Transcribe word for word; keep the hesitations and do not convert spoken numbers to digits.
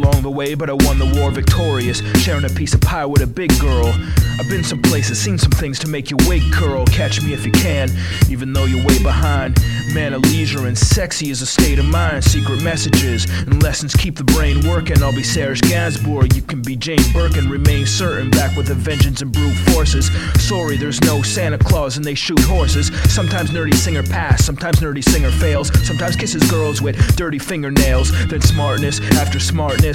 along the way, but I won the war victorious, sharing a piece of pie with a big girl. I've been some places, seen some things to make your wig curl. Catch me if you can, even though you're way behind. Man of leisure and sexy is a state of mind. Secret messages and lessons keep the brain working. I'll be Serge Gainsbourg, you can be Jane Birkin. Remain certain, back with a vengeance and brute forces. Sorry, there's no Santa Claus and they shoot horses. Sometimes nerdy singer pass, sometimes nerdy singer fails. Sometimes kisses girls with dirty fingernails. Then smartness after smartness